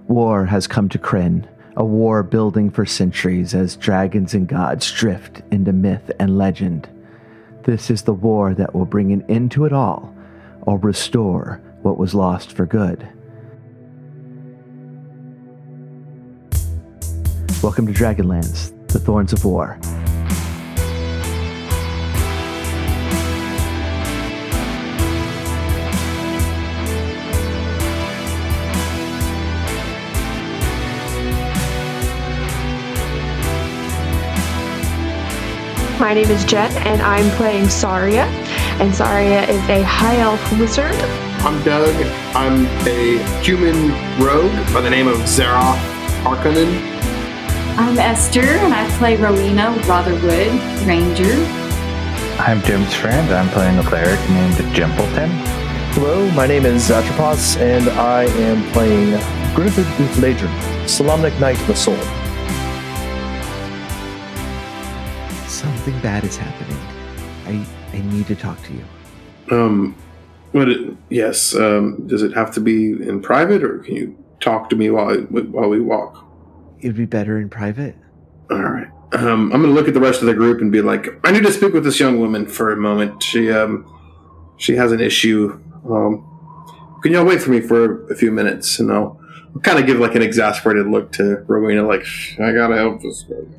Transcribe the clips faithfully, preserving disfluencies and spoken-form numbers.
War has come to Krynn, a war building for centuries as dragons and gods drift into myth and legend. This is the war that will bring an end to it all, or restore what was lost for good. Welcome to Dragonlance, the Thorns of War. My name is Jen, and I'm playing Saria, and Saria is a high elf wizard. I'm Doug. I'm a human rogue by the name of Zara Harkonnen. I'm Esther, and I play Rowena Rotherwood, Ranger. I'm Jim's friend. I'm playing a cleric named Jimpleton. Hello, my name is Atropos, and I am playing Griffith Ufladron, Solamnic Knight of the Soul. Something bad is happening. I I need to talk to you. Um, what? It, yes. Um, does it have to be in private, or can you talk to me while while we walk? It'd be better in private. All right. Um, I'm going to look at the rest of the group and be like, I need to speak with this young woman for a moment. She um, she has an issue. Um, can y'all wait for me for a few minutes, and I'll, I'll kind of give like an exasperated look to Rowena, like I gotta help this girl.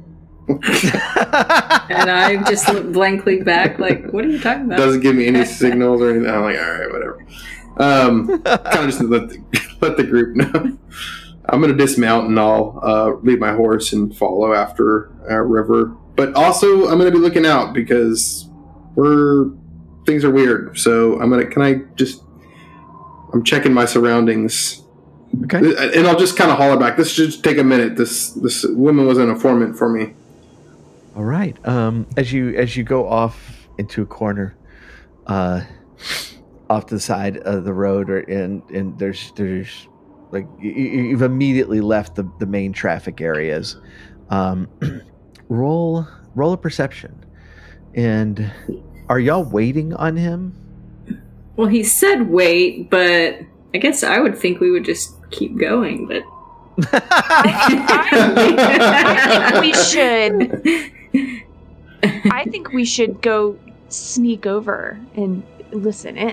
And I just look blankly back, like, what are you talking about? Doesn't give me any signals or anything. I'm like, all right, whatever. Um, kind of just let the, let the group know. I'm going to dismount and I'll uh, lead my horse and follow after uh, River. But also, I'm going to be looking out because we're things are weird. So I'm gonna. Can I just? I'm checking my surroundings. Okay. And I'll just kind of holler back. This should just take a minute. This this woman was an informant for me. All right. Um, as you as you go off into a corner, uh, off to the side of the road, or and and there's there's like you, you've immediately left the, the main traffic areas. Um, roll roll a perception, and are y'all waiting on him? Well, he said wait, but I guess I would think we would just keep going. But I think we should. I think we should go sneak over and listen in.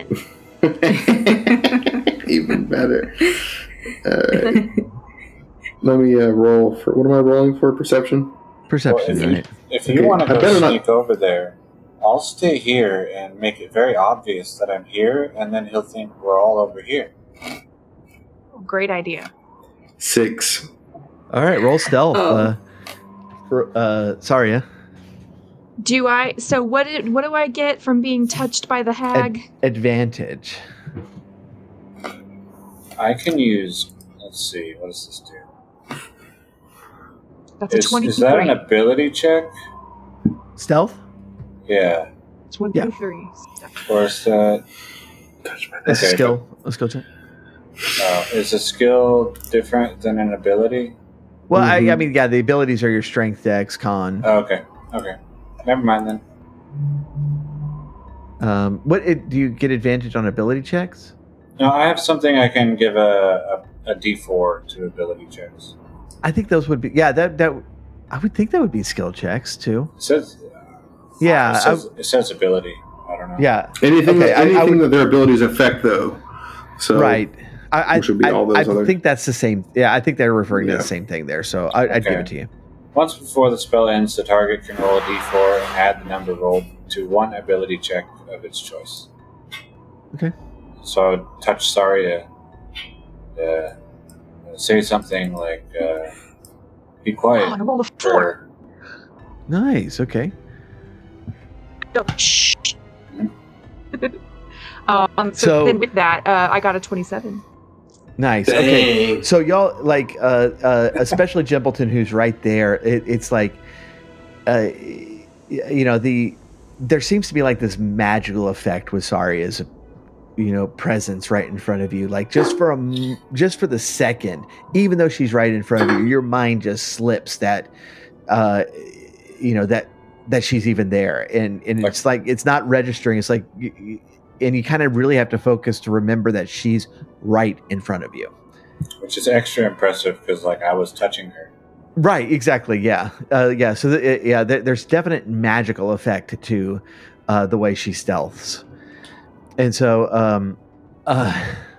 Even better. Uh, let me uh, roll for. What am I rolling for? Perception. Perception, Well, if right? you, if you Okay, want I to go better not- sneak over there, I'll stay here and make it very obvious that I'm here, and then he'll think we're all over here. Great idea. Six. All right, roll stealth. Oh. Uh, for, uh, Saria. Do I? So what? Did, what do I get from being touched by the hag? Ad- advantage. I can use. Let's see. What does this do? That's a Is, twenty-three. is that an ability check? Stealth? Yeah. twenty-three. Or is that? Touch my That's a Okay. skill. A skill check. Uh, is a skill different than an ability? Well, I, I Mhm. mean, yeah, the abilities are your strength, dex, con. Oh, okay. Okay. Never mind then. Um, what it, do you get advantage on ability checks? No, I have something I can give a, a, a D four to ability checks. I think those would be. Yeah, that that I would think that would be skill checks too. It says. Yeah, It says, it says ability. I don't know. Yeah, Anything, Okay, I- I anything would- that their abilities affect, though. So right. I I, Which would be I, all those I other- think that's the same. Yeah, I think they're referring to Yeah. the same thing there. So I, I'd give Okay. it to you. Once before the spell ends, the target can roll a D four and add the number rolled to one ability check of its choice. Okay. So touch Saria. Uh, say something like, uh, "Be quiet." Oh, I rolled a four. or- Nice. Okay. Oh, shh. um, so, So- then with that, uh, I got a twenty-seven. Nice. Okay. So y'all like, uh, uh, especially Jimpleton, who's right there. It, it's like, uh, you know, the there seems to be like this magical effect with Saria's, you know, presence right in front of you. Like just for a m- just for the second, even though she's right in front of you, your mind just slips that, uh, you know, that that she's even there, and and it's like it's not registering. It's like. You, you, and you kind of really have to focus to remember that she's right in front of you. Which is extra impressive because, like, I was touching her. Right, exactly, yeah. Uh, yeah, so, th- yeah, th- there's definite magical effect to uh, the way she stealths. And so, um... Uh,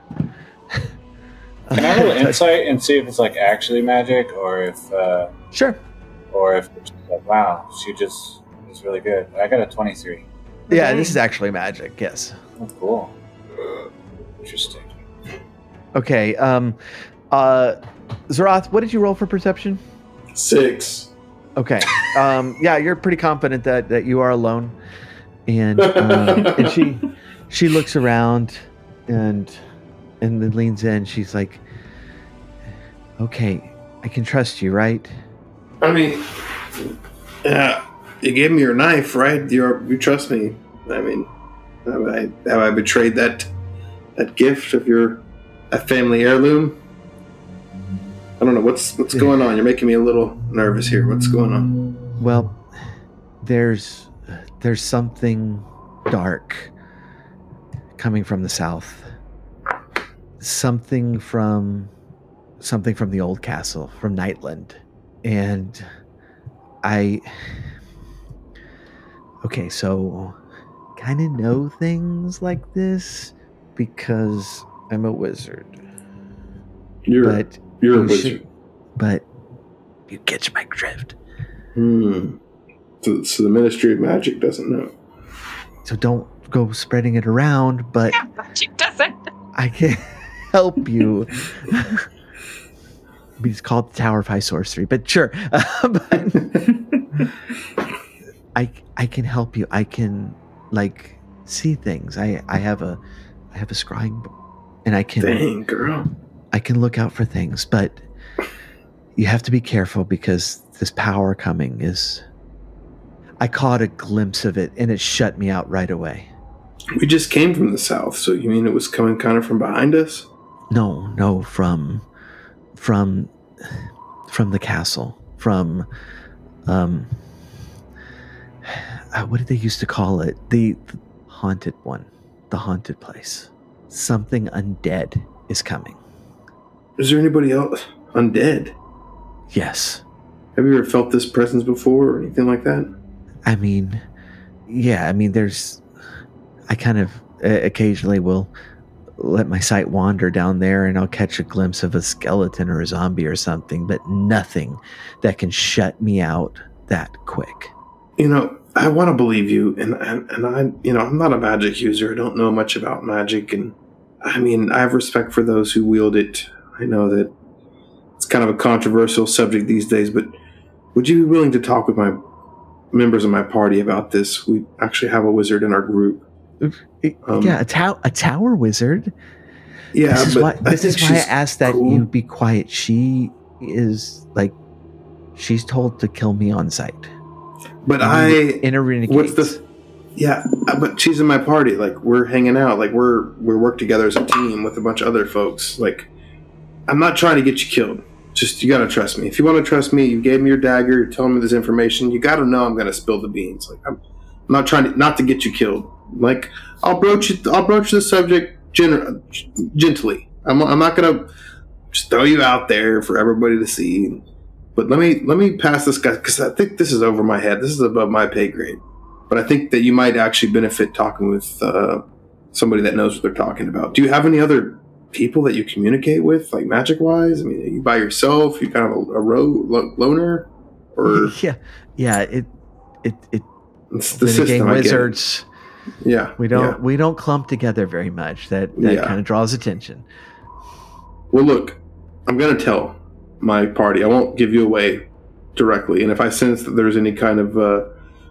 Can I roll insight and see if it's, like, actually magic, or if... Uh, sure. Or if it's like, wow, she just is really good. I got a twenty-three. Yeah, this is actually magic, yes. Oh, cool. Interesting. Okay, um... Uh, Zeroth, what did you roll for perception? Six. Okay. Um, yeah, you're pretty confident that, that you are alone. And uh, and she she looks around and and then leans in. She's like, okay, I can trust you, right? I mean, yeah, you gave me your knife, right? You you trust me. I mean, have I, have I betrayed that that gift of your a family heirloom? I don't know what's what's going on. You're making me a little nervous here. What's going on? Well, there's there's something dark coming from the south. Something from something from the old castle, from Nightland. And I Okay, so kind of know things like this because I'm a wizard. You're but you're a you wizard. should, but you catch my drift. Hmm. So, so the Ministry of Magic doesn't know. So don't go spreading it around, but Yeah, magic doesn't. I can help you. It's called the Tower of High Sorcery, but sure. Uh, but I I can help you. I can like see things. I I have a I have a scrying book, and I can Dang, girl. I can look out for things, but you have to be careful because this power coming is... I caught a glimpse of it, and it shut me out right away. We just came from the south, so you mean it was coming kind of from behind us? No, no, from... From... From the castle. From... Um... Uh, what did they used to call it? The, the haunted one. The haunted place. Something undead is coming. Is there anybody else undead? Yes. Have you ever felt this presence before or anything like that? I mean, yeah, I mean, there's... I kind of uh, occasionally will let my sight wander down there and I'll catch a glimpse of a skeleton or a zombie or something, but nothing that can shut me out that quick. You know, I want to believe you, and, and, and I, you know, I'm not a magic user. I don't know much about magic, and I mean, I have respect for those who wield it. I know that it's kind of a controversial subject these days, but would you be willing to talk with my members of my party about this? We actually have a wizard in our group. Um, yeah, a, tow- a tower wizard. Yeah, this is but why, I this is think why I she's asked that cool. you be quiet. She is like, she's told to kill me on sight. But in I, in a renegade. what's the? Yeah, but she's in my party. Like we're hanging out. Like we're we work together as a team with a bunch of other folks. Like I'm not trying to get you killed. Just you gotta trust me. If you want to trust me, you gave me your dagger. You're telling me this information. You gotta know I'm gonna spill the beans. Like I'm, I'm not trying to not to get you killed. Like I'll broach it. I'll broach the subject gen- gently. I'm I'm not gonna just throw you out there for everybody to see. But let me let me pass this guy because I think this is over my head. This is above my pay grade. But I think that you might actually benefit talking with uh, somebody that knows what they're talking about. Do you have any other people that you communicate with, like magic-wise? I mean, are you by yourself? You kind of a, a ro- lo- loner? Or yeah, yeah. It it it. It's the renegade system. wizards. Yeah, we don't yeah. we don't clump together very much. That that Yeah. kind of draws attention. Well, look, I'm going to tell my party. I won't give you away directly. And if I sense that there's any kind of uh,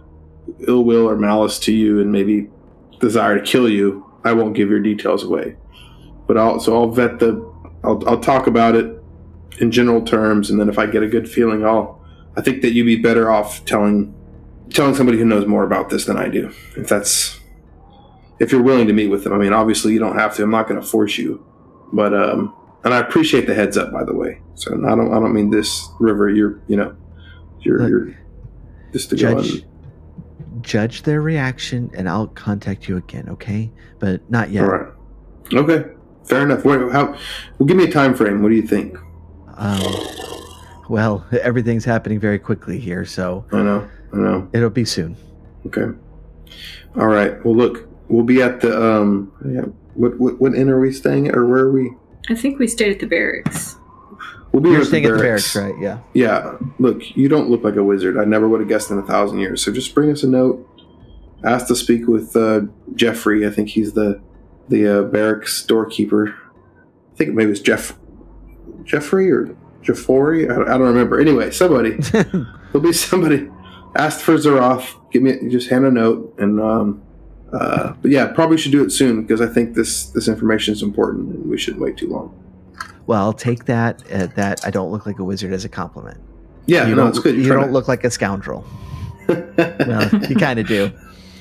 ill will or malice to you and maybe desire to kill you, I won't give your details away. But I'll so I'll vet the I'll I'll talk about it in general terms, and then if I get a good feeling, I'll I think that you'd be better off telling telling somebody who knows more about this than I do. If that's if you're willing to meet with them. I mean, obviously you don't have to. I'm not going to force you, but um. And I appreciate the heads up, by the way. So I don't, I don't mean this, River. You're, you know, you're, Look, you're just to judge, go on. Judge their reaction, and I'll contact you again. Okay, but not yet. All right. Okay. fair enough. What, how? Well, give me a time frame. What do you think? Um, well, everything's happening very quickly here, so I know. I know. it'll be soon. Okay. All right. Well, look, we'll be at the um. Yeah. What what what inn are we staying at, or where are we? I think we stayed at the barracks. We'll be You're at staying the at the barracks. barracks, right? Yeah. Yeah. Look, you don't look like a wizard. I never would have guessed in a thousand years. So just bring us a note. Ask to speak with uh, Jeffrey. I think he's the the uh, barracks doorkeeper. I think maybe it's Jeff Jeffrey or Jeffori. I don't, I don't remember. Anyway, somebody. There'll be somebody. Ask for Zeroth. Give me just hand a note and. Um, uh, but yeah, probably should do it soon because I think this this information is important and we shouldn't wait too long. Well, I'll take that uh, that I don't look like a wizard as a compliment. Yeah, you no, don't, it's good. You You're don't trying look like a scoundrel. Well, you kind of do.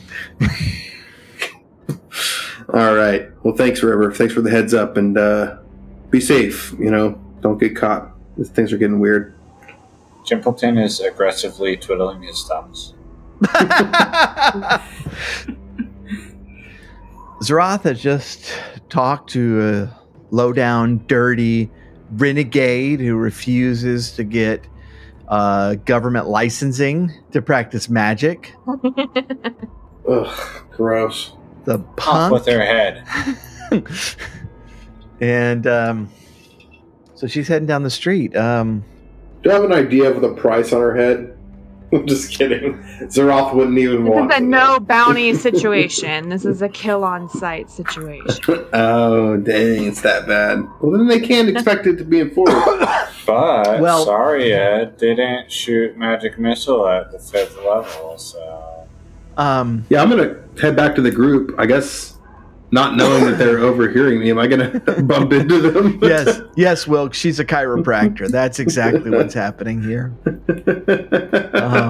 All right. Well, thanks, River. Thanks for the heads up, and uh, be safe. You know, don't get caught. These things are getting weird. Jimpleton is aggressively twiddling his thumbs. Zeroth has just talked to a low-down, dirty renegade who refuses to get uh, government licensing to practice magic. Ugh, gross. The Off punk. with her head. And um, so she's heading down the street. Um, Do you have an idea of the price on her head? I'm just kidding. Zeroth wouldn't even This want is a to no know. bounty situation. This is a kill on sight situation. Oh, dang, it's that bad. Well, then they can't expect it to be enforced. But Well- Saria didn't shoot magic missile at the fifth level, so um, Yeah, I'm going to head back to the group. I guess not knowing that they're overhearing me, am I going to bump into them? yes, yes, Wilk. She's a chiropractor. That's exactly what's happening here. Um,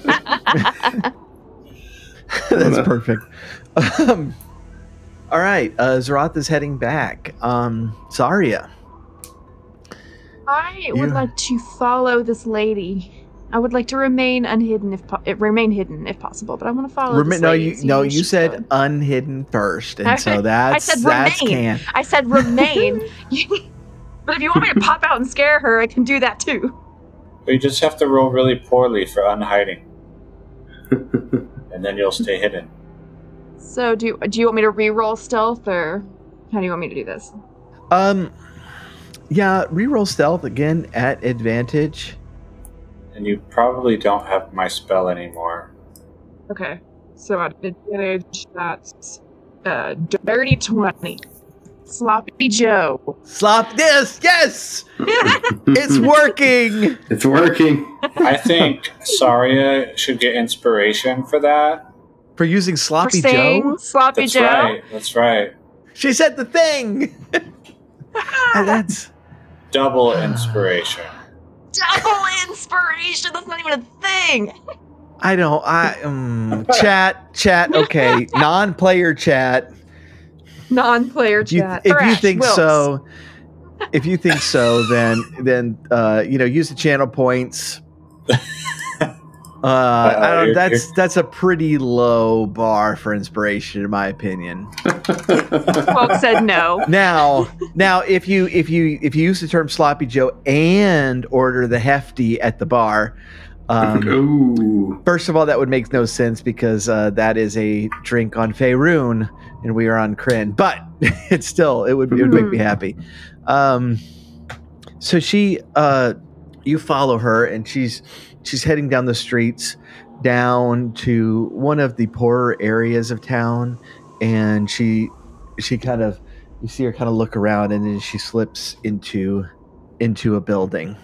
That's perfect. Um, all right, uh, Zeroth is heading back. Um, Saria. I would You- like to follow this lady. I would like to remain unhidden if po- uh, remain hidden if possible, but I want to follow Remi- this no, lady. you and see no, where you she's said going. unhidden first, and so I that's said that's remain. can. I said remain. But if you want me to pop out and scare her, I can do that too. we just have to roll really poorly for unhiding, and then you'll stay hidden. So do do you want me to re-roll stealth, or how do you want me to do this? Um, yeah, reroll stealth again at advantage. And you probably don't have my spell anymore. Okay, so at advantage, that's uh, dirty twenty. Sloppy Joe. Slop this, yes, it's working. It's working. I think Saria should get inspiration for that. For using For sloppy saying Joe, Sloppy That's Joe. right. That's right. she said the thing. And that's Double inspiration. Double inspiration. That's not even a thing. I don't. I um, chat, chat. Okay, non-player chat. Non-player If you, chat. if you Thresh, think Wilkes. so, if you think so, then then uh, you know, use the channel points. Uh, I don't. you're- That's that's a pretty low bar for inspiration, in my opinion. Wilkes said no. Now, now, if you if you if you use the term sloppy Joe and order the hefty at the bar, um, Ooh. first of all, that would make no sense because uh, that is a drink on Faerun and we are on Kryn. But it's still it would it would make me happy. Um, so she, uh, you follow her, and she's she's heading down the streets down to one of the poorer areas of town, and she she kind of you see her kind of look around, and then she slips into into a building.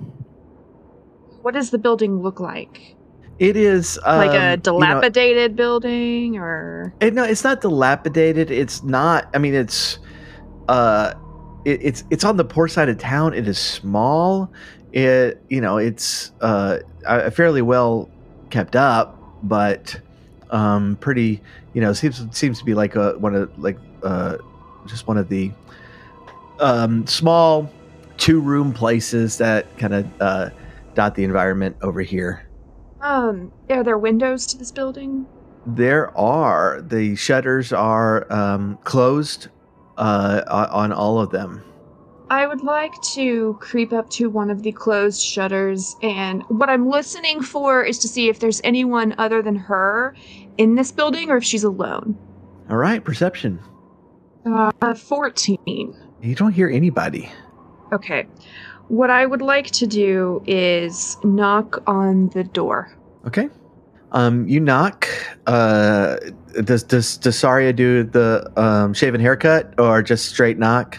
What does the building look like? It is um, Like you a know, dilapidated building, or It, no, it's not dilapidated. It's not. I mean, it's uh, it, it's it's on the poor side of town. It is small. It you know, it's uh, uh, fairly well kept up, but um, pretty. You know, seems seems to be like a one of like uh, just one of the um, small two room places that kind of uh, dot the environment over here. um, are there windows to this building? There are. The shutters are um, closed uh, on all of them. I would like to creep up to one of the closed shutters, and what I'm listening for is to see if there's anyone other than her in this building or if she's alone. All right, perception. Uh, fourteen. You don't hear anybody. Okay. What I would like to do is knock on the door. Okay. Um, you knock. Uh, does does does Saria do the um, shaven haircut or just straight knock?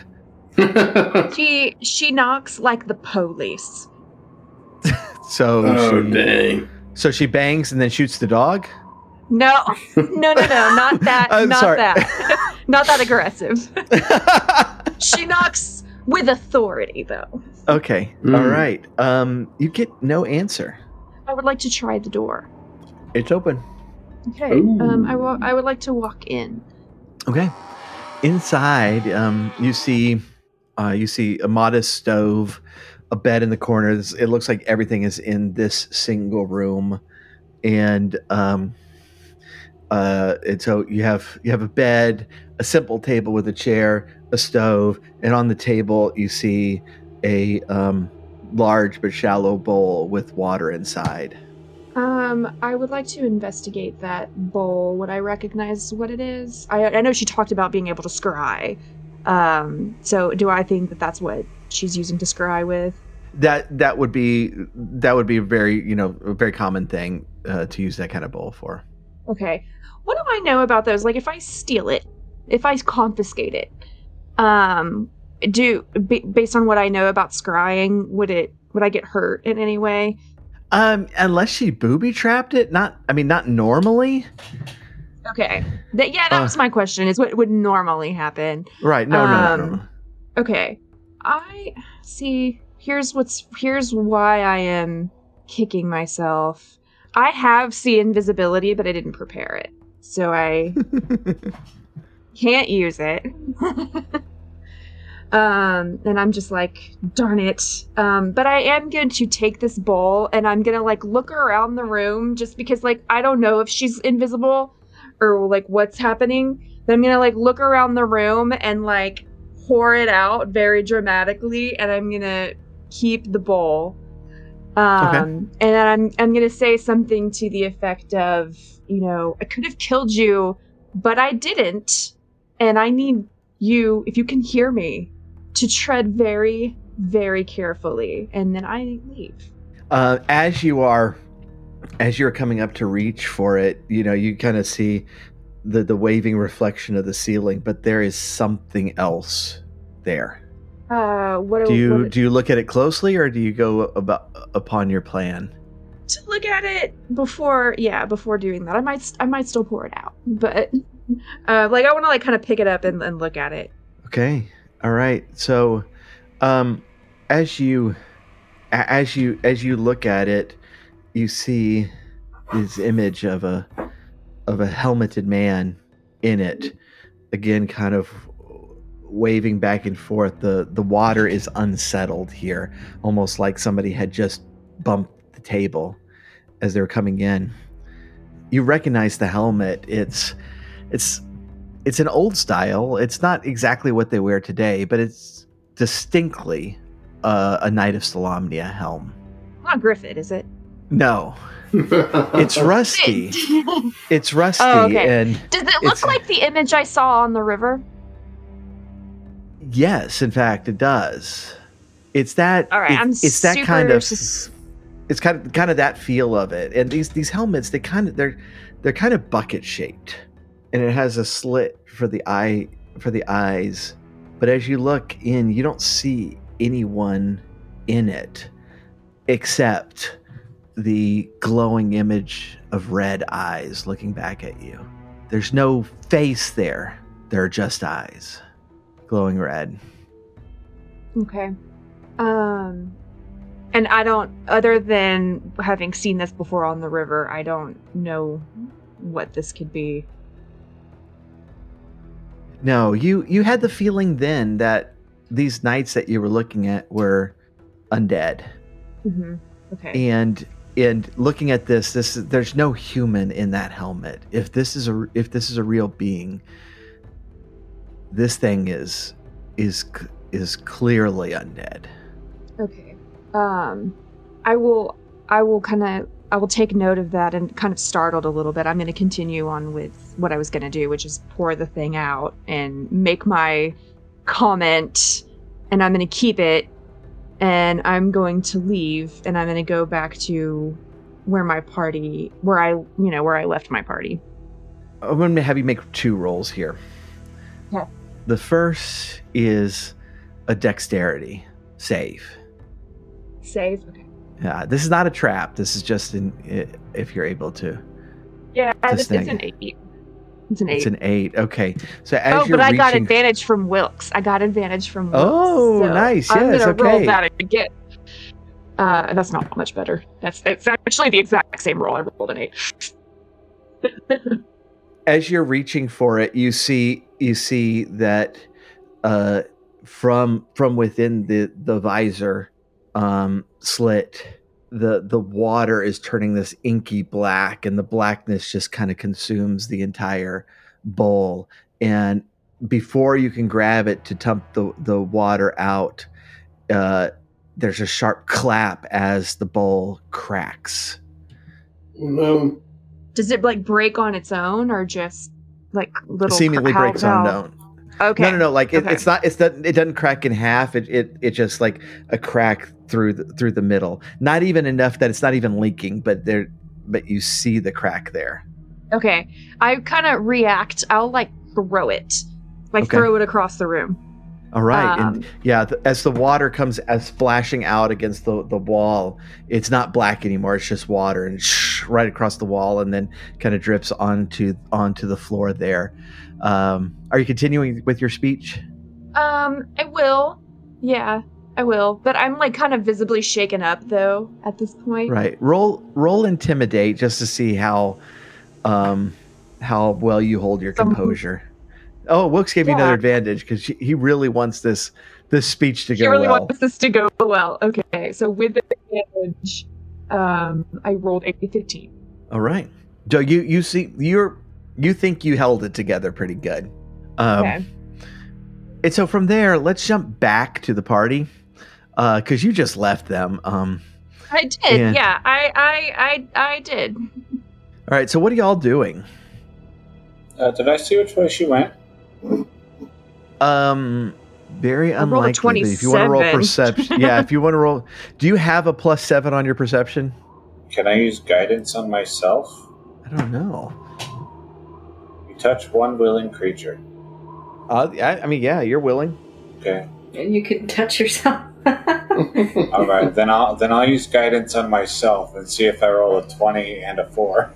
She she knocks like the police. So oh, she, dang. So she bangs and then shoots the dog? No, no, no, no, not that, I'm not sorry. that, not that aggressive. She knocks with authority, though. Okay, Mm. all right. Um, you get no answer. I would like to try the door. It's open. Okay, Ooh. um, I wa- I would like to walk in. Okay. Inside, um, you see, uh, you see a modest stove, a bed in the corner. This- It looks like everything is in this single room, and um, uh, and so you have you have a bed, a simple table with a chair, a stove, and on the table you see a um, large but shallow bowl with water inside. Um, I would like to investigate that bowl. Would I recognize what it is? I, I know she talked about being able to scry. Um, so do I think that that's what she's using to scry with? That that would be that would be a very you know a very common thing uh, to use that kind of bowl for. Okay. What do I know about those? Like, if I steal it, if I confiscate it, um, do b- based on what I know about scrying, would it would I get hurt in any way? Um, unless she booby trapped it, not. I mean, not normally. Okay. That, yeah, that Uh. was my question. Is what would normally happen? Right? No, no, no, no, Um, no. Okay. I see. Here's what's. Here's why I am kicking myself. I have see invisibility, but I didn't prepare it, so I can't use it. um, and I'm just like, darn it. Um, but I am going to take this bowl and I'm gonna like look around the room just because like I don't know if she's invisible or like what's happening. But I'm gonna like look around the room and like pour it out very dramatically, and I'm gonna keep the bowl. Um, Okay. and then I'm I'm gonna say something to the effect of, you know, I could have killed you, but I didn't, and I need you, if you can hear me, to tread very, very carefully, and then I leave. Uh, as you are, as you're coming up to reach for it, you know, you kind of see the the waving reflection of the ceiling, but there is something else there. Uh, what Do you what, do you look at it closely, or do you go about upon your plan? to look at it before? Yeah, before doing that, I might I might still pour it out, but uh, like I want to like kind of pick it up and, and look at it. Okay. All right. So, um, as you, a- as you, as you look at it, you see this image of a, of a helmeted man in it. Again, kind of waving back and forth. The the water is unsettled here, almost like somebody had just bumped the table as they were coming in. You recognize the helmet. It's, it's. It's an old style. It's not exactly what they wear today, but it's distinctly uh, a Knight of Solamnia helm. Not Griffith, is it? No, it's rusty. It's rusty, Oh, okay. and Does it look It's- like the image I saw on the river? yes, in fact, it does. It's that. All right, it- I'm it's that super kind of. sus- It's kind of kind of that feel of it, and these these helmets they kind of they're they're kind of bucket shaped, and it has a slit for the eye for the eyes. But as you look in, you don't see anyone in it except the glowing image of red eyes looking back at you. There's no face there. There are just eyes, glowing red. Okay. Um, and I don't, other than having seen this before on the river, I don't know what this could be. No, you you had the feeling then that these knights that you were looking at were undead, Mm-hmm. Okay. and and looking at this, this is, there's no human in that helmet. If this is a if this is a real being, this thing is is is clearly undead. Okay. Um, I will. I will kind of. I will take note of that and kind of startled a little bit. I'm going to continue on with what I was going to do, which is pour the thing out and make my comment, and I'm going to keep it, and I'm going to leave, and I'm going to go back to where my party, where I, you know, where I left my party. I'm going to have you make two rolls here. Okay. The first is a dexterity save. Save? Okay. Yeah, this is not a trap. This is just in if you're able to. Yeah, to it's, it's an eight. It's an eight. It's an eight. Okay. So as oh, you're but I reaching... got advantage from Wilkes. I got advantage from Wilkes. Oh, so nice. I'm Yes. gonna Okay. roll that again. Uh, that's not much better. That's it's actually the exact same roll. I rolled an eight. As you're reaching for it, you see you see that uh, from from within the the visor um, slit, the the water is turning this inky black, and the blackness just kind of consumes the entire bowl. And before you can grab it to dump the the water out, uh, there's a sharp clap as the bowl cracks. No. Does it like break on its own, or just like little? Seemingly cr- how- breaks on its how- own. Okay. No, no, no. Like it, Okay. it's not. It's not. It doesn't crack in half. It, it, it just like a crack through the, through the middle. Not even enough that it's not even leaking, but there, but you see the crack there. Okay. I kind of react. I'll like throw it, like Okay. throw it across the room. All right, Um, and yeah, th- as the water comes as splashing out against the, the wall, it's not black anymore. It's just water, and shh, right across the wall, and then kind of drips onto onto the floor there. Um, are you continuing with your speech? Um, I will. Yeah, I will. But I'm like kind of visibly shaken up though at this point. Right. Roll roll intimidate just to see how um, how well you hold your Some- composure. Oh, Wilkes gave you Yeah. another advantage because he really wants this this speech to He go really well. wants this to go well. Okay, so with the advantage, um, I rolled a fifteen. All right. So you you see you're you think you held it together pretty good. Um, Okay. And so from there, let's jump back to the party because you just left them. Um, I did. yeah. Yeah, I, I, I, I did. all right. So what are y'all doing? Uh, did I see which way she went? Um, very I rolled a unlikely. But if you want to roll twenty-seven. perception, yeah. If you want to roll, do you have a plus seven on your perception? Can I use guidance on myself? I don't know. You touch one willing creature. Uh, I, I mean, yeah, you're willing. Okay. And you can touch yourself. All right. Then I'll then I'll use guidance on myself and see if I roll a twenty and a four.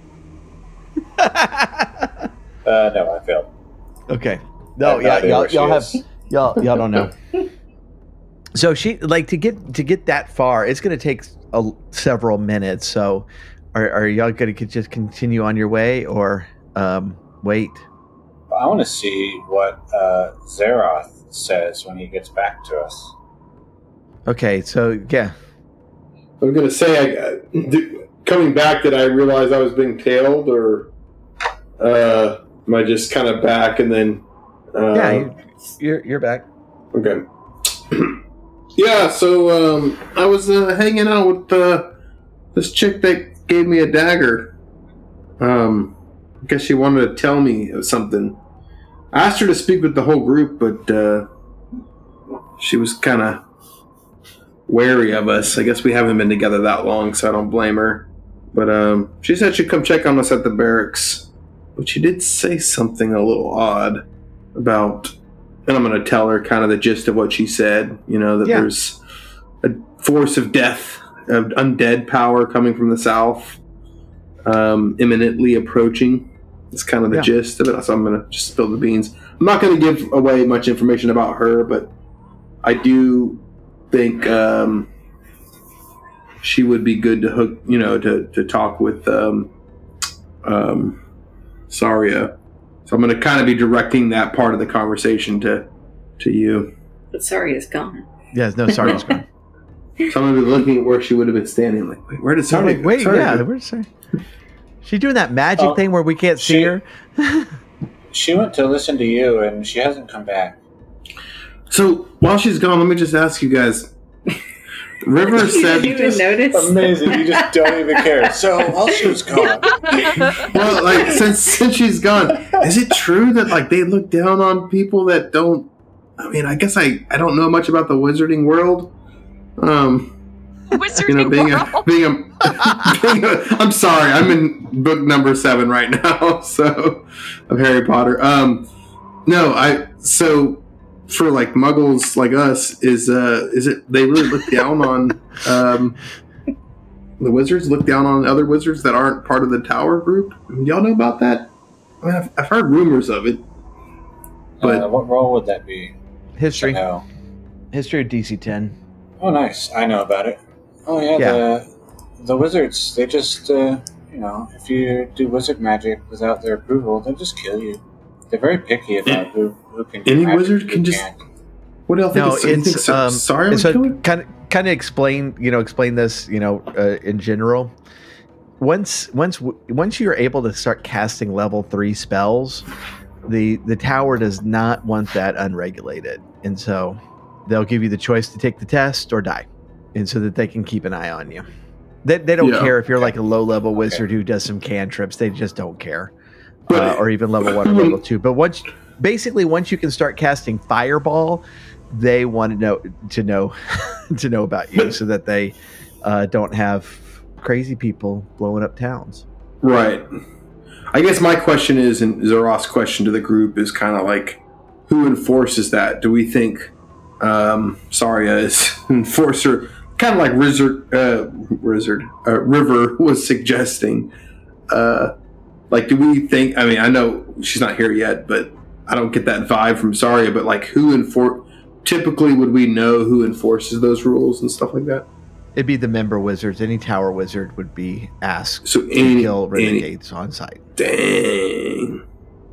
Uh, no, I failed. Okay. No, I yeah, have no idea y'all, where she y'all have is. y'all y'all don't know. So she like to get to get that far. It's going to take a, several minutes. So, are are y'all going to just continue on your way or um, wait? I want to see what uh, Zeroth says when he gets back to us. Okay. So yeah. I was gonna say, I, did, coming back, did I realize I was being tailed, or uh, am I just kind of back and then? Uh, Yeah, you, you're you're back. Okay. Yeah, so um, I was uh, hanging out with uh, this chick that gave me a dagger. Um, I guess she wanted to tell me something. I asked her to speak with the whole group, but uh, she was kind of wary of us. I guess we haven't been together that long, so I don't blame her. But um, she said she'd come check on us at the barracks. But she did say something a little odd about... And I'm going to tell her kind of the gist of what she said. You know, that Yeah. there's a force of death, of undead power coming from the south, um, imminently approaching. It's kind of the Yeah. gist of it. So I'm going to just spill the beans. I'm not going to give away much information about her, but I do think um, she would be good to hook, you know, to, to talk with um, um, Saria. So I'm going to kind of be directing that part of the conversation to to you. But sorry, it's gone. Yes. No. Sorry. It's gone. So I'm going to be looking at where she would have been standing. Like, wait, where did Saria Sorry. go? Wait. Saria Yeah. go? Where's Sorry? She's doing that magic Oh, thing where we can't see she- her. she went to listen to you, and she hasn't come back. So while she's gone, let me just ask you guys. River said, You didn't notice? Amazing, you just don't even care. So while she was gone, well, like since since she's gone, is it true that like they look down on people that don't? I mean, I guess I, I don't know much about the wizarding world. Um, Wizarding you know, being world. a being a, being a I'm sorry, I'm in book number seven right now, so of Harry Potter. Um, no, I so for like Muggles like us, is uh is it they really look down on um the wizards look down on other wizards that aren't part of the Tower group? Y'all know about that? I mean, I've, I've heard rumors of it, but uh, what role would that be? History. No. History of D C ten. Oh, nice. I know about it. Oh, yeah. Yeah. The the wizards. They just, uh, you know, if you do wizard magic without their approval, they'll just kill you. They're very picky about who who can. do any magic, wizard who can just. can't. What do y'all think? No, it's, you think it's so, um, sorry, so would kill it? kind of kind of explain you know explain this you know uh, in general. Once once once you're able to start casting level three spells, the the tower does not want that unregulated, and so they'll give you the choice to take the test or die, and so that they can keep an eye on you. They they don't Yeah. care if you're like a low level wizard who does some cantrips. They just don't care, But- uh, or even level one or level two. But once basically once you can start casting fireball, they want to know to know to know about you, so that they uh, don't have crazy people blowing up towns. Right. I guess my question is, and Zaros' question to the group is kind of like, who enforces that? Do we think um, Saria is enforcer? Kind of like Wizard, uh, Wizard, uh, River was suggesting. Uh, like, do we think? I mean, I know she's not here yet, but I don't get that vibe from Saria. But like, who enforce? Typically, would we know who enforces those rules and stuff like that? It'd be the member wizards. Any tower wizard would be asked So to any, kill any renegades on site. dang,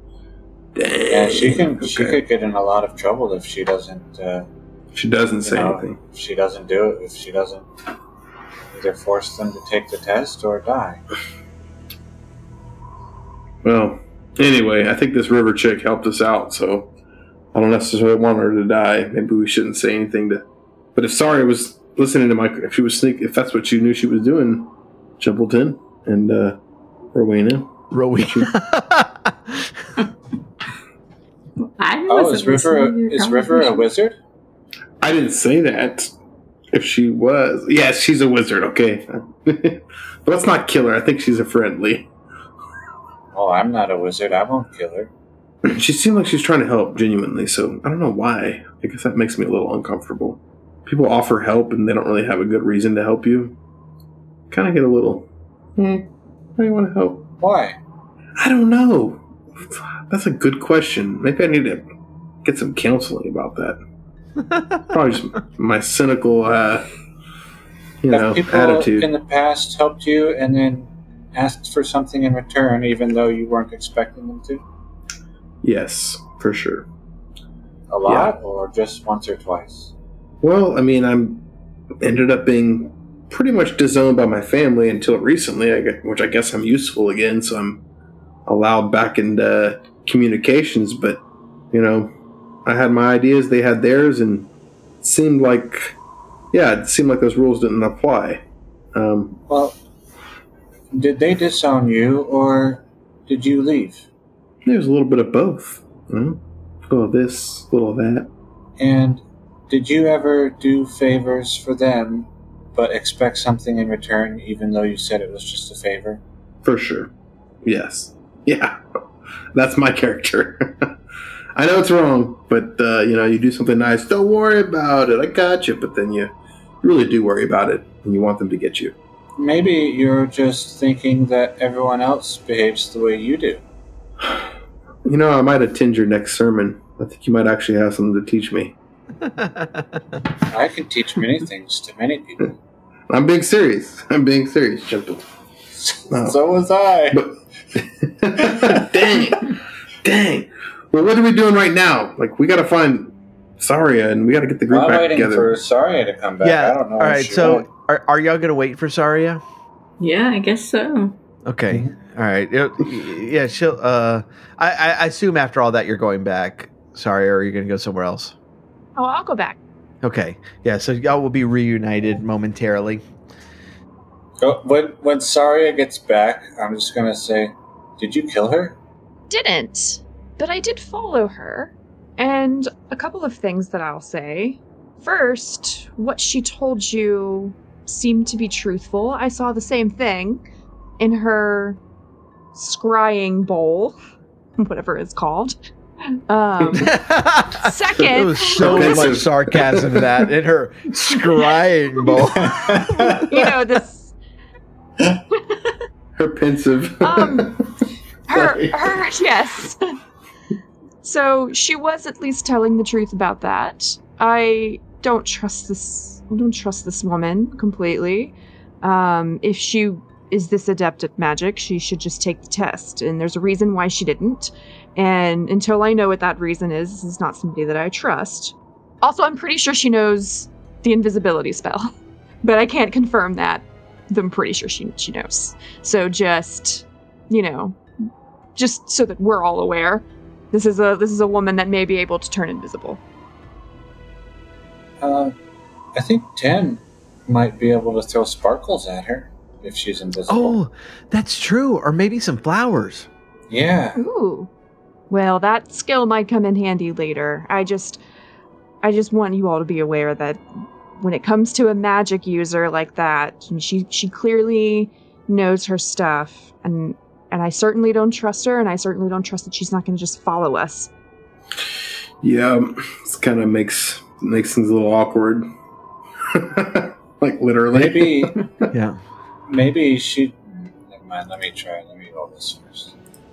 dang. Yeah, she can. She Okay. could get in a lot of trouble if she doesn't. Uh, She doesn't you say know, anything. if she doesn't do it. If she doesn't either force them to take the test or die. Well, anyway, I think this river chick helped us out, so I don't necessarily want her to die. Maybe we shouldn't say anything to. But if Saria was listening to my, if she was sneak, if that's what you knew she was doing, Jumbleton and uh, Rowena. Rowena. I Oh, wasn't is River listening to a, your is River a conversation. wizard? I didn't say that. If she was, yes, she's a wizard. Okay, but let's not kill her. I think she's a friendly. Oh, I'm not a wizard. I won't kill her. She seemed like she's trying to help genuinely, so I don't know why. I guess that makes me a little uncomfortable. People offer help and they don't really have a good reason to help you. Kind of get a little, hmm, why do you want to help? Why? I don't know. That's a good question. Maybe I need to get some counseling about that. Probably just my cynical, uh, you Have know, people attitude. in the past helped you and then asked for something in return, even though you weren't expecting them to? Yes, for sure. A lot, or just once or twice? Well, I mean, I'm ended up being pretty much disowned by my family until recently, I gue- which I guess I'm useful again, so I'm allowed back into communications. But, you know, I had my ideas, they had theirs, and it seemed like, yeah, it seemed like those rules didn't apply. Um, Well, did they disown you, or did you leave? there was a little bit of both. You know? A little of this, a little of that. And did you ever do favors for them, but expect something in return, even though you said it was just a favor? For sure. Yes. Yeah. That's my character. I know it's wrong, but, uh, you know, you do something nice. Don't worry about it. I got you. But then you, you really do worry about it, and you want them to get you. Maybe you're just thinking that everyone else behaves the way you do. You know, I might attend your next sermon. I think you might actually have something to teach me. I can teach many things to many people. I'm being serious. I'm being serious, Gentle. No. So was I. But dang, dang. Well, what are we doing right now? Like, we got to find Saria, and we got to get the group I'm back waiting together. for Saria to come back. Yeah. I don't know. All if right. she So, won't. are, are y'all gonna wait for Saria? Yeah, I guess so. Okay. All right. Yeah, yeah, she'll. Uh, I, I assume after all that you're going back. Sorry, or are you going to go somewhere else? Oh, I'll go back. Okay. Yeah. So y'all will be reunited momentarily. Oh, when when Saria gets back, I'm just gonna say, "Did you kill her?" Didn't, but I did follow her. And a couple of things that I'll say. First, what she told you seemed to be truthful. I saw the same thing in her scrying bowl, whatever it's called. Um, second, there was so Offensive. much sarcasm in that in her scrying bowl. you know, this. Her pensive. Um, her, Sorry. her, yes. So she was at least telling the truth about that. I don't trust this. I don't trust this woman completely. Um, if she is this adept at magic, she should just take the test. And there's a reason why she didn't. And until I know what that reason is, this is not somebody that I trust. Also, I'm pretty sure she knows the invisibility spell, but I can't confirm that. I'm pretty sure she she knows. So just, you know, just so that we're all aware, this is a this is a woman that may be able to turn invisible. Uh, I think Ten might be able to throw sparkles at her if she's invisible. Oh, that's true. Or maybe some flowers. Yeah. Ooh. Well, that skill might come in handy later. I just I just want you all to be aware that when it comes to a magic user like that, she she clearly knows her stuff, and and I certainly don't trust her, and I certainly don't trust that she's not going to just follow us. Yeah, this kind of makes makes things a little awkward. Like literally. Maybe Yeah. maybe she. Never mind. Let me try. Let me roll this first.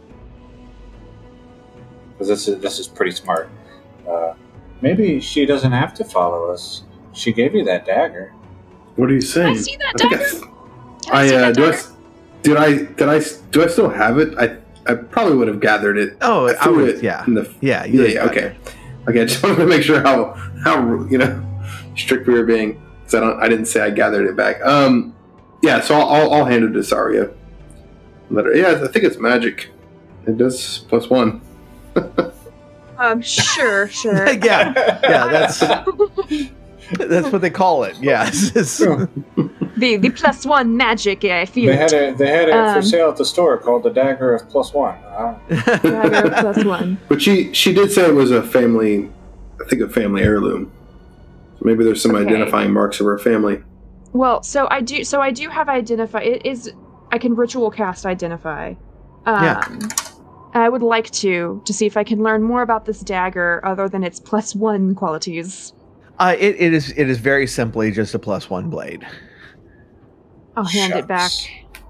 Because this is this is pretty smart. Uh, maybe she doesn't have to follow us. She gave you that dagger. What are you saying? I see that think dagger. I, Can I, I, see uh, that do I, dagger? did I did I do I still have it? I I probably would have gathered it. Oh, I I threw would. it Yeah. in the Yeah. yeah, you- yeah okay okay. I just wanted to make sure how how you know strict we were being, because I don't I didn't say I gathered it back. Um, yeah. So I'll I'll, I'll hand it to Saria. Let her. Yeah, I think it's magic. It does plus one. Um, sure, sure. yeah. Yeah. That's that's what they call it. Yes. It's- the the plus one magic. Yeah, I feel They had it. it. They had it Um, for sale at the store called the Dagger of Plus One. Uh, Dagger plus one. But she she did say it was a family, I think a family heirloom. So maybe there's some Okay. identifying marks of her family. Well, so I do. So I do have identify. It is. I can ritual cast identify. Um, Yeah. I would like to to see if I can learn more about this dagger other than its plus one qualities. Uh, it, it is it is very simply just a plus one blade. I'll hand it back. Shucks.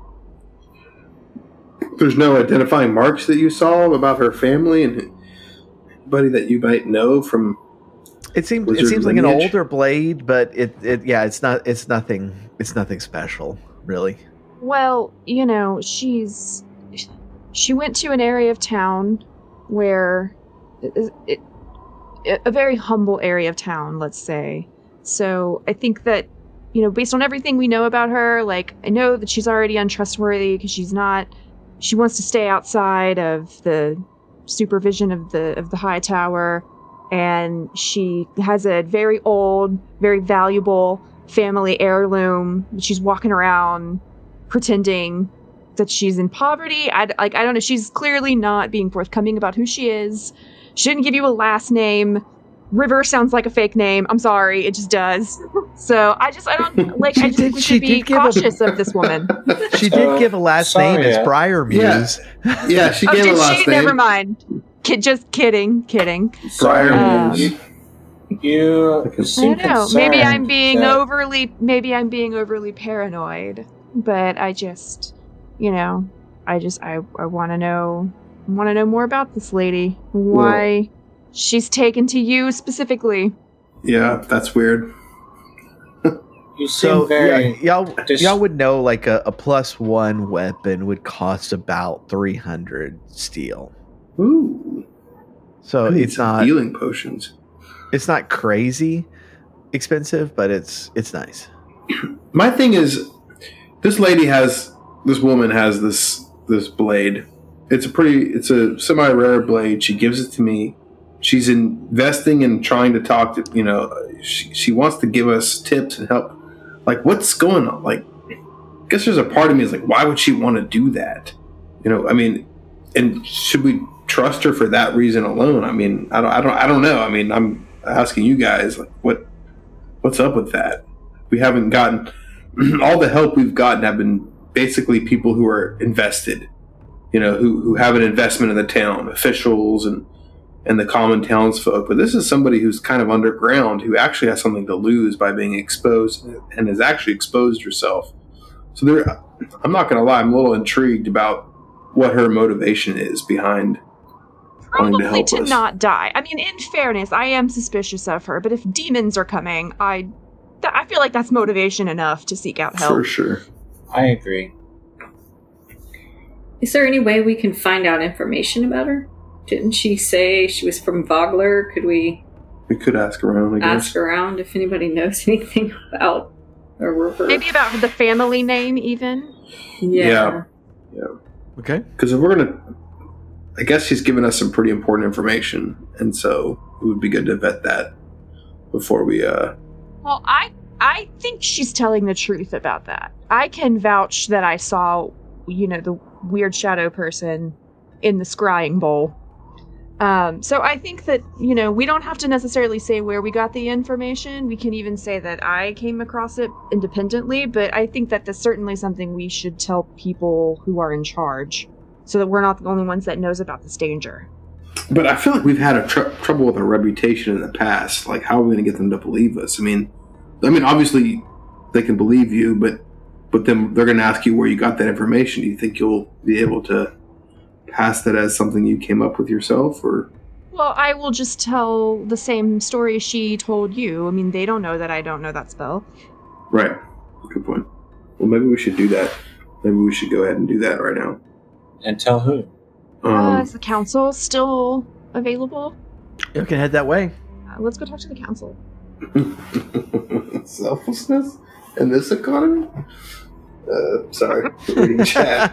There's no identifying marks that you saw about her family and anybody that you might know from. It seems Was it your seems like an lineage? older blade, but it, it yeah, it's not it's nothing it's nothing special, really. Well, you know, she's she went to an area of town where it, it, it, a very humble area of town, let's say. So I think that, you know, based on everything we know about her, like I know that she's already untrustworthy because she's not. She wants to stay outside of the supervision of the of the high tower, and she has a very old, very valuable family heirloom. She's walking around pretending that she's in poverty. I like I don't know. She's clearly not being forthcoming about who she is. She didn't give you a last name. River sounds like a fake name. I'm sorry, it just does. So I just I don't like. She I just did- think we she should be did give a- cautious of this woman. She did Uh, give a last sorry, name as uh, Briar Muse. Yeah, she Oh, gave did a last she? name. Never mind. Kid, just kidding, kidding. Briar Um, Muse. You, you I I seem don't know. Maybe I'm concerned being that- overly. Maybe I'm being overly paranoid. But I just, you know, I just I I want to know want to know more about this lady. Why she's taken to you specifically? Yeah, that's weird. You seem So very. yeah, y'all dis- y'all would know like a, a plus one weapon would cost about three hundred steel. Ooh, So I need it's some not healing potions. it's not crazy expensive, but it's it's nice. My thing is, this lady has, this woman has this this blade. It's a pretty, it's a semi-rare blade. She gives it to me. She's investing in trying to talk to, you know, she, she wants to give us tips and help. Like, what's going on? Like, I guess there's a part of me is like, why would she want to do that? You know, I mean, and should we trust her for that reason alone? I mean, I don't, I don't, I don't know. I mean, I'm asking you guys, like, what, what's up with that? We haven't gotten all the help we've gotten have been basically people who are invested, you know, who, who have an investment in the town, officials and, and the common townsfolk. But this is somebody who's kind of underground, who actually has something to lose by being exposed and has actually exposed herself. So there, I'm not going to lie, I'm a little intrigued about what her motivation is behind wanting to Probably help to us. not die. I mean, in fairness, I am suspicious of her, but if demons are coming, I, th- I feel like that's motivation enough to seek out help. For sure. I agree. Is there any way we can find out information about her? Didn't she say she was from Vogler? Could we We could ask around, I guess. ask around if anybody knows anything about a river? Maybe about the family name, even. Yeah. Okay. Because if we're going to, I guess she's given us some pretty important information, and so it would be good to vet that before we, uh... Well, I I think she's telling the truth about that. I can vouch that I saw, you know, the weird shadow person in the scrying bowl. Um, so I think that, you know, we don't have to necessarily say where we got the information. We can even say that I came across it independently, but I think that that's certainly something we should tell people who are in charge, so that we're not the only ones that knows about this danger. But I feel like we've had a tr- trouble with our reputation in the past. Like, how are we going to get them to believe us? I mean, I mean, obviously they can believe you, but but then they're going to ask you where you got that information. Do you think you'll be able to pass that as something you came up with yourself, or? Well, I will just tell the same story she told you. I mean, they don't know that I don't know that spell. Right. Good point. Well, maybe we should do that. Maybe we should go ahead and do that right now. And tell who? Um, uh, is the council still available? You can head that way. Uh, let's go talk to the council. Selflessness in this economy? Uh, sorry, reading chat.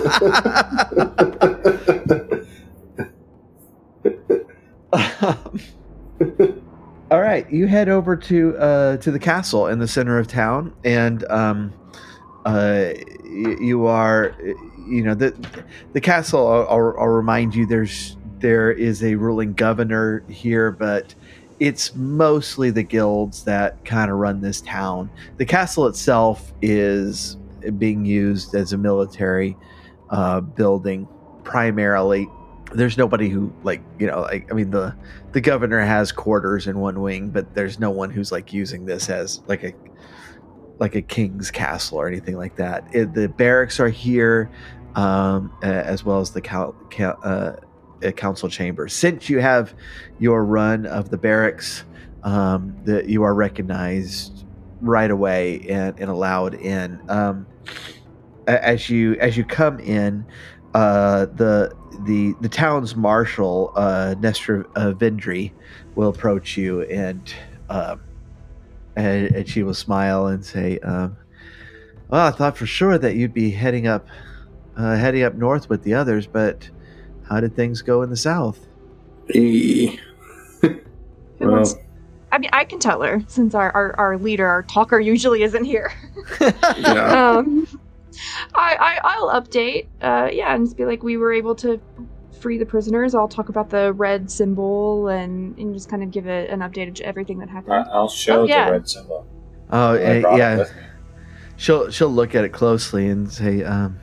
All right, you head over to uh, to the castle in the center of town, and um, uh, you, you are, you know, the the castle. I'll, I'll, I'll remind you, there's there is a ruling governor here, but it's mostly the guilds that kind of run this town. The castle itself is being used as a military uh, building primarily. There's nobody who, like, you know, like, I mean, the the governor has quarters in one wing, but there's no one who's like using this as like a like a king's castle or anything like that. It, the barracks are here, um, as well as the cal- cal- uh, council chamber. Since you have your run of the barracks, um, that you are recognized right away and, and allowed in. Um, as you as you come in, uh, the the the town's marshal, uh, Nestor uh, Vendry, will approach you, and, um, and and she will smile and say, um, "Well, I thought for sure that you'd be heading up uh, heading up north with the others, but how did things go in the south?" Hey. Who Well, wants- I mean, I can tell her, since our, our, our leader, our talker, usually isn't here. yeah. um, I, I, I'll update, uh, yeah, and just be like, we were able to free the prisoners. I'll talk about the red symbol and, and just kind of give it an update of everything that I- happened. I'll show Oh, yeah. the red symbol. Oh, I uh, brought it yeah. with me. She'll she'll look at it closely and say, um,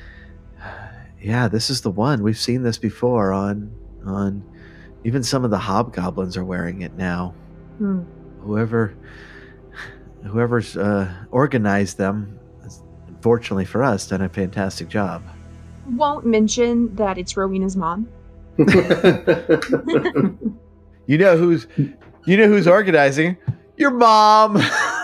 "Yeah, this is the one. We've seen this before on on even some of the hobgoblins are wearing it now. Hmm. Whoever whoever's uh, organized them, has, unfortunately for us, done a fantastic job." Won't mention that it's Rowena's mom. You know who's you know who's organizing? Your mom.